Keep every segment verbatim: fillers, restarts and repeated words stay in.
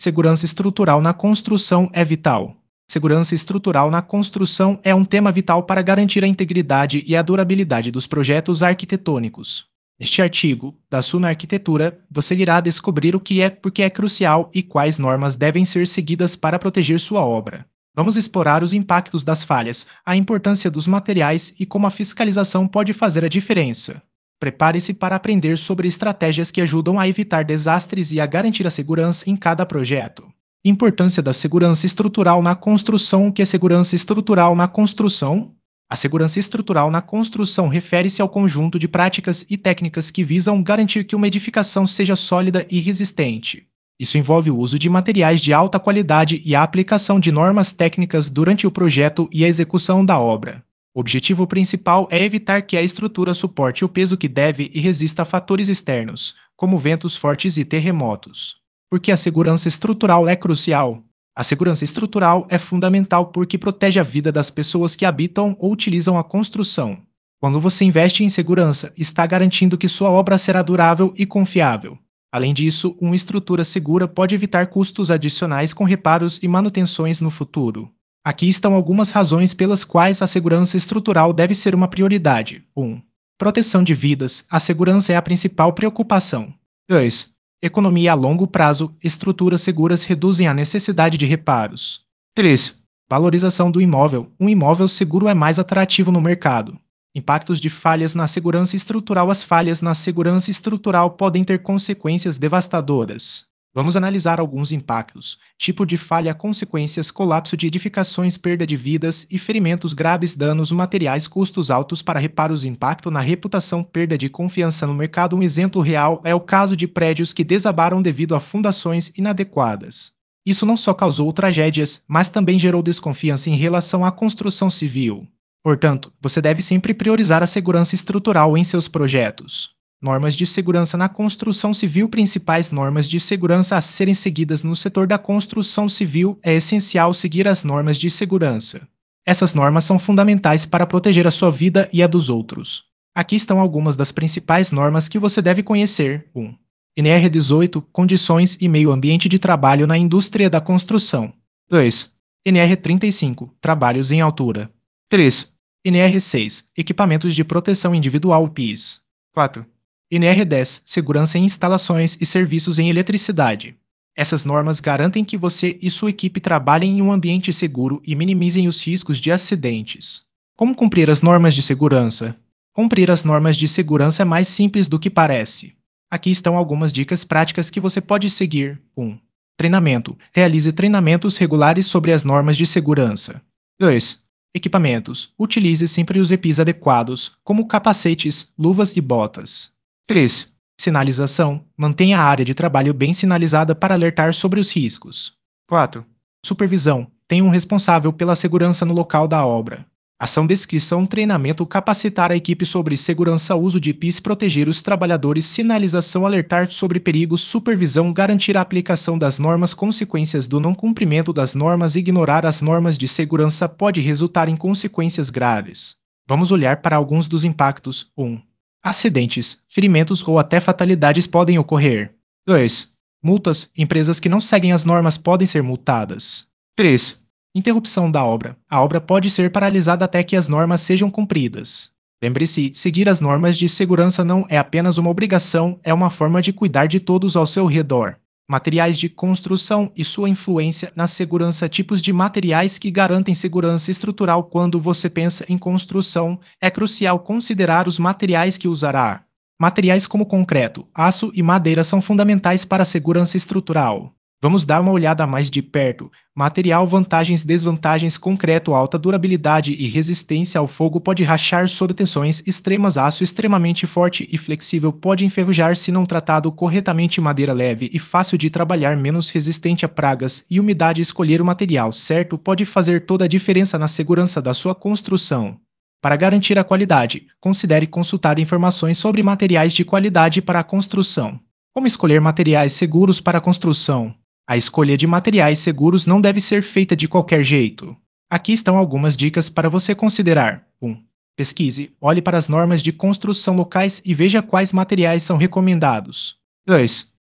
Segurança estrutural na construção é vital. Segurança estrutural na construção é um tema vital para garantir a integridade e a durabilidade dos projetos arquitetônicos. Neste artigo, da Suno Arquitetura, você irá descobrir o que é, por que é crucial e quais normas devem ser seguidas para proteger sua obra. Vamos explorar os impactos das falhas, a importância dos materiais e como a fiscalização pode fazer a diferença. Prepare-se para aprender sobre estratégias que ajudam a evitar desastres e a garantir a segurança em cada projeto. Importância da segurança estrutural na construção. O que é segurança estrutural na construção? A segurança estrutural na construção refere-se ao conjunto de práticas e técnicas que visam garantir que uma edificação seja sólida e resistente. Isso envolve o uso de materiais de alta qualidade e a aplicação de normas técnicas durante o projeto e a execução da obra. O objetivo principal é evitar que a estrutura suporte o peso que deve e resista a fatores externos, como ventos fortes e terremotos. Por que a segurança estrutural é crucial? A segurança estrutural é fundamental porque protege a vida das pessoas que habitam ou utilizam a construção. Quando você investe em segurança, está garantindo que sua obra será durável e confiável. Além disso, uma estrutura segura pode evitar custos adicionais com reparos e manutenções no futuro. Aqui estão algumas razões pelas quais a segurança estrutural deve ser uma prioridade. um. Proteção de vidas. A segurança é a principal preocupação. dois. Economia a longo prazo. Estruturas seguras reduzem a necessidade de reparos. três. Valorização do imóvel. Um imóvel seguro é mais atrativo no mercado. Impactos de falhas na segurança estrutural. As falhas na segurança estrutural podem ter consequências devastadoras. Vamos analisar alguns impactos. Tipo de falha, consequências, colapso de edificações, perda de vidas e ferimentos graves, danos materiais, custos altos para reparos, impacto na reputação, perda de confiança no mercado. Um exemplo real é o caso de prédios que desabaram devido a fundações inadequadas. Isso não só causou tragédias, mas também gerou desconfiança em relação à construção civil. Portanto, você deve sempre priorizar a segurança estrutural em seus projetos. Normas de segurança na construção civil. Principais normas de segurança a serem seguidas no setor da construção civil. É essencial seguir as normas de segurança. Essas normas são fundamentais para proteger a sua vida e a dos outros. Aqui estão algumas das principais normas que você deve conhecer. um. N R dezoito, Condições e meio ambiente de trabalho na indústria da construção. dois. N R trinta e cinco, Trabalhos em altura. três. N R seis, Equipamentos de proteção individual P I S. quatro. N R dez, Segurança em instalações e serviços em eletricidade. Essas normas garantem que você e sua equipe trabalhem em um ambiente seguro e minimizem os riscos de acidentes. Como cumprir as normas de segurança? Cumprir as normas de segurança é mais simples do que parece. Aqui estão algumas dicas práticas que você pode seguir. um. Treinamento. Realize treinamentos regulares sobre as normas de segurança. dois. Equipamentos. Utilize sempre os E P Is adequados, como capacetes, luvas e botas. três. Sinalização. Mantenha a área de trabalho bem sinalizada para alertar sobre os riscos. quatro. Supervisão. Tenha um responsável pela segurança no local da obra. Ação, descrição, treinamento, capacitar a equipe sobre segurança, uso de P I S, proteger os trabalhadores, sinalização, alertar sobre perigos, supervisão, garantir a aplicação das normas, consequências do não cumprimento das normas, ignorar as normas de segurança pode resultar em consequências graves. Vamos olhar para alguns dos impactos. um. Acidentes, ferimentos ou até fatalidades podem ocorrer. dois. Multas. Empresas que não seguem as normas podem ser multadas. três. Interrupção da obra. A obra pode ser paralisada até que as normas sejam cumpridas. Lembre-se, seguir as normas de segurança não é apenas uma obrigação, é uma forma de cuidar de todos ao seu redor. Materiais de construção e sua influência na segurança. Tipos de materiais que garantem segurança estrutural. Quando você pensa em construção, é crucial considerar os materiais que usará. Materiais como concreto, aço e madeira são fundamentais para a segurança estrutural. Vamos dar uma olhada mais de perto. Material, vantagens, desvantagens. Concreto, alta durabilidade e resistência ao fogo, pode rachar sob tensões extremas. Aço, extremamente forte e flexível, pode enferrujar se não tratado corretamente. Madeira, leve e fácil de trabalhar, menos resistente a pragas e umidade. Escolher o material certo pode fazer toda a diferença na segurança da sua construção. Para garantir a qualidade, considere consultar informações sobre materiais de qualidade para a construção. Como escolher materiais seguros para a construção? A escolha de materiais seguros não deve ser feita de qualquer jeito. Aqui estão algumas dicas para você considerar. um. Pesquise, olhe para as normas de construção locais e veja quais materiais são recomendados. dois.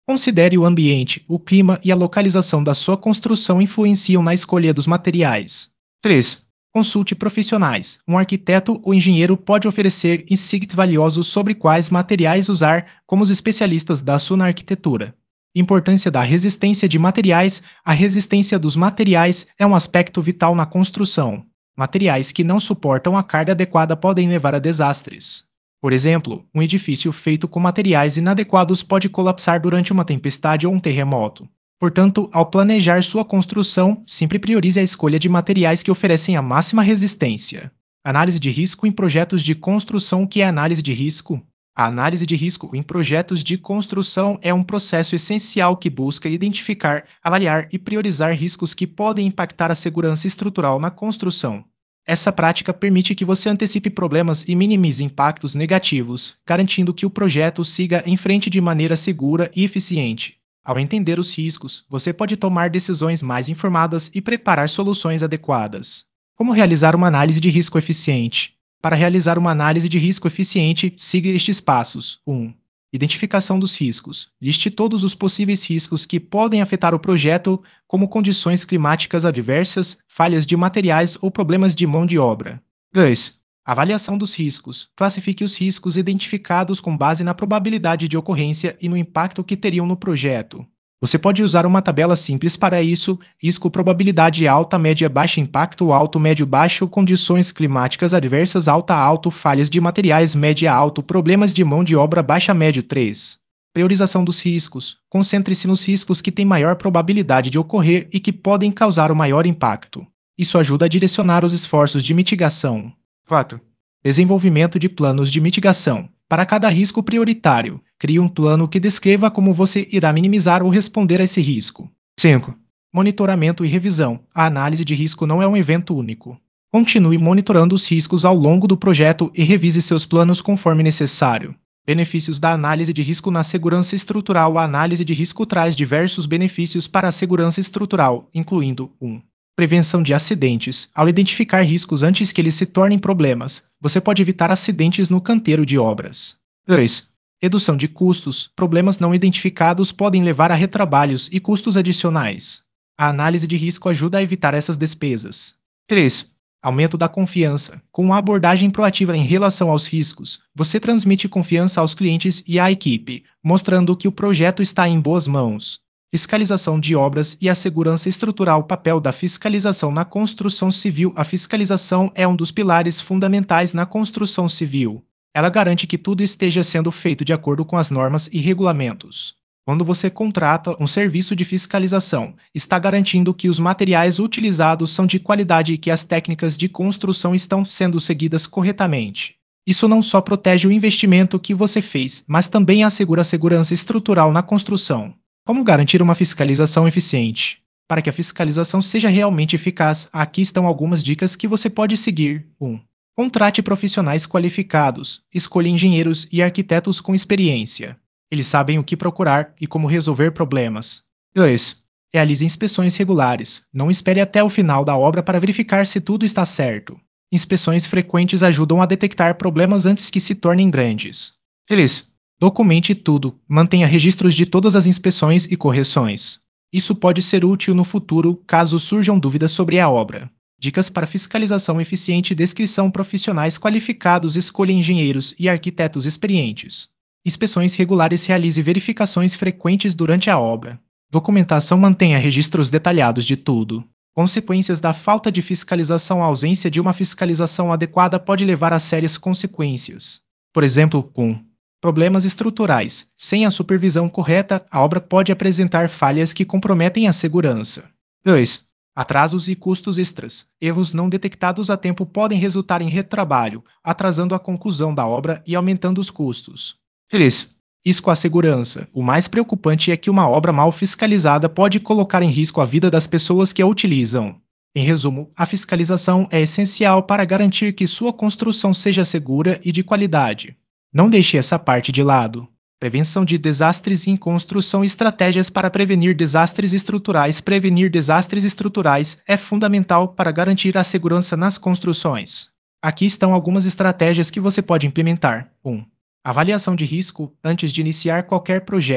Considere o ambiente, o clima e a localização da sua construção influenciam na escolha dos materiais. três. Consulte profissionais. Um arquiteto ou engenheiro pode oferecer insights valiosos sobre quais materiais usar, como os especialistas da Suna Arquitetura. Importância da resistência de materiais. A resistência dos materiais é um aspecto vital na construção. Materiais que não suportam a carga adequada podem levar a desastres. Por exemplo, um edifício feito com materiais inadequados pode colapsar durante uma tempestade ou um terremoto. Portanto, ao planejar sua construção, sempre priorize a escolha de materiais que oferecem a máxima resistência. Análise de risco em projetos de construção. O que é análise de risco? A análise de risco em projetos de construção é um processo essencial que busca identificar, avaliar e priorizar riscos que podem impactar a segurança estrutural na construção. Essa prática permite que você antecipe problemas e minimize impactos negativos, garantindo que o projeto siga em frente de maneira segura e eficiente. Ao entender os riscos, você pode tomar decisões mais informadas e preparar soluções adequadas. Como realizar uma análise de risco eficiente? Para realizar uma análise de risco eficiente, siga estes passos. um. Identificação dos riscos. Liste todos os possíveis riscos que podem afetar o projeto, como condições climáticas adversas, falhas de materiais ou problemas de mão de obra. dois. Avaliação dos riscos. Classifique os riscos identificados com base na probabilidade de ocorrência e no impacto que teriam no projeto. Você pode usar uma tabela simples para isso: risco, probabilidade alta, média, baixo, impacto alto, médio, baixo, condições climáticas adversas, alta, alto, falhas de materiais, média, alto, problemas de mão de obra, baixa, médio. três. Priorização dos riscos. Concentre-se nos riscos que têm maior probabilidade de ocorrer e que podem causar o maior impacto. Isso ajuda a direcionar os esforços de mitigação. quatro. Desenvolvimento de planos de mitigação. Para cada risco prioritário, crie um plano que descreva como você irá minimizar ou responder a esse risco. cinco. Monitoramento e revisão. A análise de risco não é um evento único. Continue monitorando os riscos ao longo do projeto e revise seus planos conforme necessário. Benefícios da análise de risco na segurança estrutural. A análise de risco traz diversos benefícios para a segurança estrutural, incluindo um. Prevenção de acidentes. Ao identificar riscos antes que eles se tornem problemas, você pode evitar acidentes no canteiro de obras. dois. Redução de custos. Problemas não identificados podem levar a retrabalhos e custos adicionais. A análise de risco ajuda a evitar essas despesas. três. Aumento da confiança. Com uma abordagem proativa em relação aos riscos, você transmite confiança aos clientes e à equipe, mostrando que o projeto está em boas mãos. Fiscalização de obras e a segurança estrutural. O papel da fiscalização na construção civil. A fiscalização é um dos pilares fundamentais na construção civil. Ela garante que tudo esteja sendo feito de acordo com as normas e regulamentos. Quando você contrata um serviço de fiscalização, está garantindo que os materiais utilizados são de qualidade e que as técnicas de construção estão sendo seguidas corretamente. Isso não só protege o investimento que você fez, mas também assegura a segurança estrutural na construção. Como garantir uma fiscalização eficiente? Para que a fiscalização seja realmente eficaz, aqui estão algumas dicas que você pode seguir. um. Contrate profissionais qualificados. Escolha engenheiros e arquitetos com experiência. Eles sabem o que procurar e como resolver problemas. dois. Realize inspeções regulares. Não espere até o final da obra para verificar se tudo está certo. Inspeções frequentes ajudam a detectar problemas antes que se tornem grandes. três. Documente tudo. Mantenha registros de todas as inspeções e correções. Isso pode ser útil no futuro, caso surjam dúvidas sobre a obra. Dicas para fiscalização eficiente. Descrição: profissionais qualificados. Escolha engenheiros e arquitetos experientes. Inspeções regulares. Realize verificações frequentes durante a obra. Documentação: mantenha registros detalhados de tudo. Consequências da falta de fiscalização: a ausência de uma fiscalização adequada pode levar a sérias consequências. Por exemplo, com problemas estruturais. Sem a supervisão correta, a obra pode apresentar falhas que comprometem a segurança. dois. Atrasos e custos extras. Erros não detectados a tempo podem resultar em retrabalho, atrasando a conclusão da obra e aumentando os custos. três. Risco à segurança. O mais preocupante é que uma obra mal fiscalizada pode colocar em risco a vida das pessoas que a utilizam. Em resumo, a fiscalização é essencial para garantir que sua construção seja segura e de qualidade. Não deixe essa parte de lado. Prevenção de desastres em construção. Estratégias para prevenir desastres estruturais. Prevenir desastres estruturais é fundamental para garantir a segurança nas construções. Aqui estão algumas estratégias que você pode implementar. um. Avaliação de risco. Antes de iniciar qualquer projeto,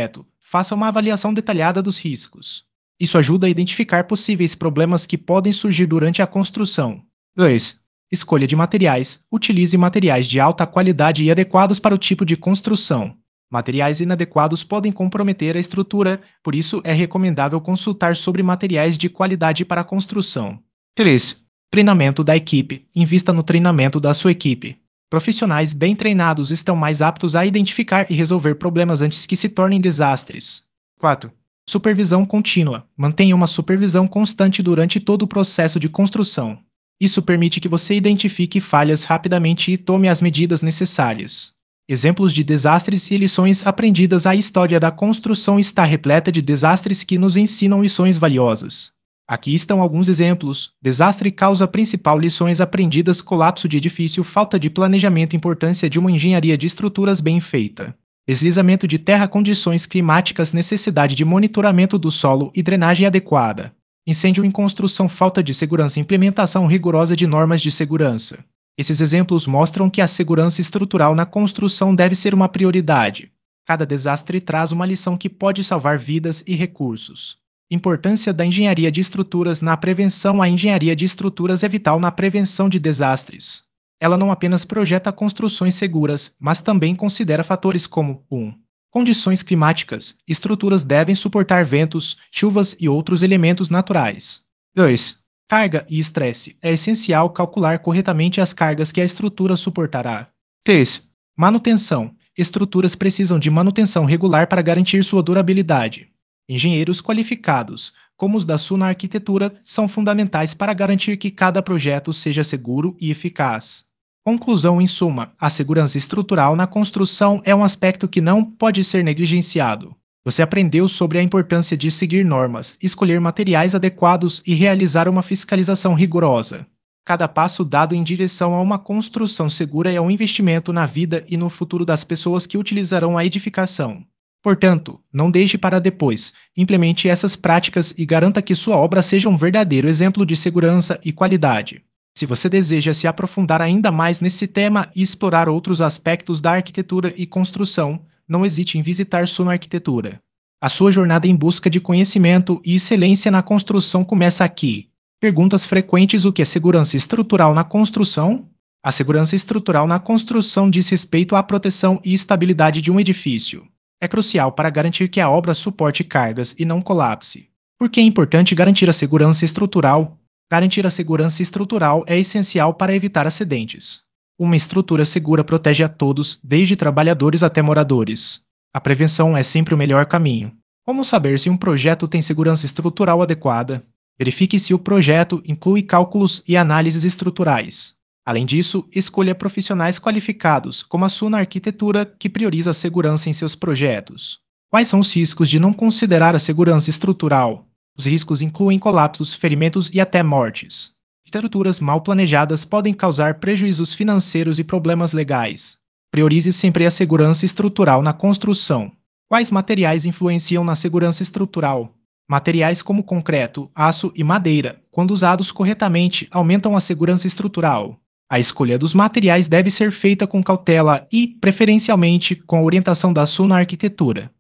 Faça uma avaliação detalhada dos riscos. Isso ajuda a identificar possíveis problemas que podem surgir durante a construção. dois. Escolha de materiais. Utilize materiais de alta qualidade e adequados para o tipo de construção. Materiais inadequados podem comprometer a estrutura, por isso é recomendável consultar sobre materiais de qualidade para a construção. três. Treinamento da equipe. Invista no treinamento da sua equipe. Profissionais bem treinados estão mais aptos a identificar e resolver problemas antes que se tornem desastres. quatro. Supervisão contínua. Mantenha uma supervisão constante durante todo o processo de construção. Isso permite que você identifique falhas rapidamente e tome as medidas necessárias. Exemplos de desastres e lições aprendidas. A história da construção está repleta de desastres que nos ensinam lições valiosas. Aqui estão alguns exemplos. Desastre causa principal. Lições aprendidas: colapso de edifício, falta de planejamento, importância de uma engenharia de estruturas bem feita. Deslizamento de terra, condições climáticas, necessidade de monitoramento do solo e drenagem adequada. Incêndio em construção, falta de segurança, implementação rigorosa de normas de segurança. Esses exemplos mostram que a segurança estrutural na construção deve ser uma prioridade. Cada desastre traz uma lição que pode salvar vidas e recursos. Importância da engenharia de estruturas na prevenção. A engenharia de estruturas é vital na prevenção de desastres. Ela não apenas projeta construções seguras, mas também considera fatores como um. Condições climáticas. Estruturas devem suportar ventos, chuvas e outros elementos naturais. dois. Carga e estresse. É essencial calcular corretamente as cargas que a estrutura suportará. três. Manutenção. Estruturas precisam de manutenção regular para garantir sua durabilidade. Engenheiros qualificados, como os da Sunar Arquitetura, são fundamentais para garantir que cada projeto seja seguro e eficaz. Conclusão: em suma, a segurança estrutural na construção é um aspecto que não pode ser negligenciado. Você aprendeu sobre a importância de seguir normas, escolher materiais adequados e realizar uma fiscalização rigorosa. Cada passo dado em direção a uma construção segura é um investimento na vida e no futuro das pessoas que utilizarão a edificação. Portanto, não deixe para depois. Implemente essas práticas e garanta que sua obra seja um verdadeiro exemplo de segurança e qualidade. Se você deseja se aprofundar ainda mais nesse tema e explorar outros aspectos da arquitetura e construção, não hesite em visitar Sunar Arquitetura. A sua jornada em busca de conhecimento e excelência na construção começa aqui. Perguntas frequentes: o que é segurança estrutural na construção? A segurança estrutural na construção diz respeito à proteção e estabilidade de um edifício. É crucial para garantir que a obra suporte cargas e não colapse. Por que é importante garantir a segurança estrutural? Garantir a segurança estrutural é essencial para evitar acidentes. Uma estrutura segura protege a todos, desde trabalhadores até moradores. A prevenção é sempre o melhor caminho. Como saber se um projeto tem segurança estrutural adequada? Verifique se o projeto inclui cálculos e análises estruturais. Além disso, escolha profissionais qualificados, como a Sunar Arquitetura, que prioriza a segurança em seus projetos. Quais são os riscos de não considerar a segurança estrutural? Os riscos incluem colapsos, ferimentos e até mortes. Estruturas mal planejadas podem causar prejuízos financeiros e problemas legais. Priorize sempre a segurança estrutural na construção. Quais materiais influenciam na segurança estrutural? Materiais como concreto, aço e madeira, quando usados corretamente, aumentam a segurança estrutural. A escolha dos materiais deve ser feita com cautela e, preferencialmente, com a orientação da Sunar Arquitetura.